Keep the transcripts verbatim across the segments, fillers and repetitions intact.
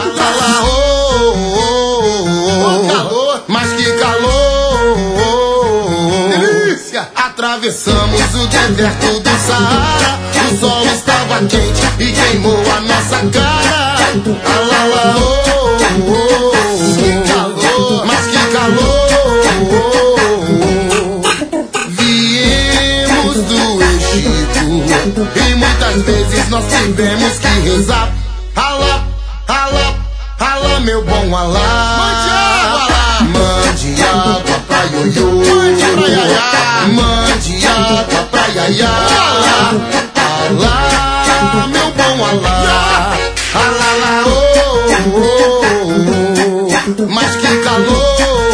Alala, oh, oh, oh, calor, mas que calor. Delícia! Atravessamos o deserto do Saara. O sol estava quente e queimou a nossa cara. Alala, oh, oh, oh, que calor, mas que calor. Viemos do Egito e muitas vezes nós tivemos que rezar. Alá, alá, alá, meu bom Alá. Mande água pra ioiô, mande água pra iaiá. Alá, meu bom Alá. Alá, oh, oh, oh, mas que calor.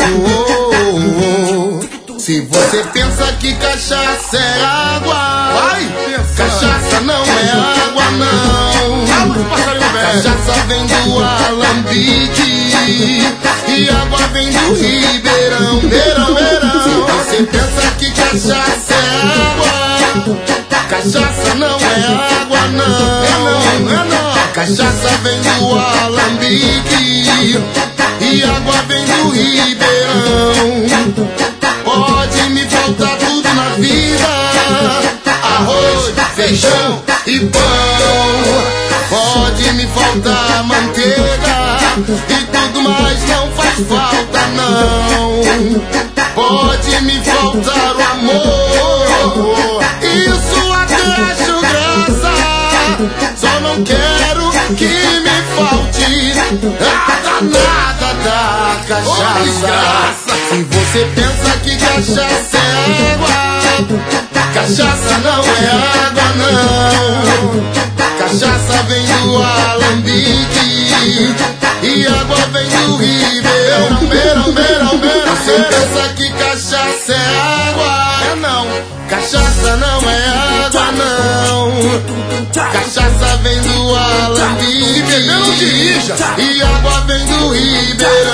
Se você pensa que cachaça é água, vai, cachaça não é água não. Cachaça vem do Alambique e água vem do Ribeirão, Beirão, Beirão. Você pensa que cachaça é água, cachaça não é água não. É não. Cachaça vem do Alambique e água vem do Ribeirão. Pode me faltar tudo na vida, arroz, feijão e pão. Pode me faltar manteiga e tudo mais não faz falta não. Pode me faltar o amor, isso até acho graça. Só não quero que me falte a danada da cachaça. Se você pensa que cachaça é água, cachaça não é água não. Cachaça vem do Alambique e água vem do Ribeirão, Beirão, Beirão, Beirão. Você pensa que cachaça é água, é não. Cachaça não é água não. Cachaça vem do Alambique e água vem do Ribeirão.